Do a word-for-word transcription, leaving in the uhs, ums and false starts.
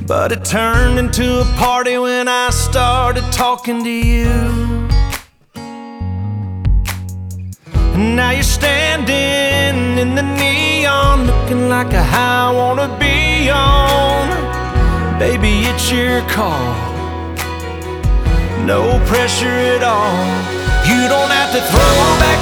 but it turned into a party when I started talking to you. And now you're standing in the neon, looking like a high I wanna be on. Baby, it's your call, no pressure at all. You don't have to throw back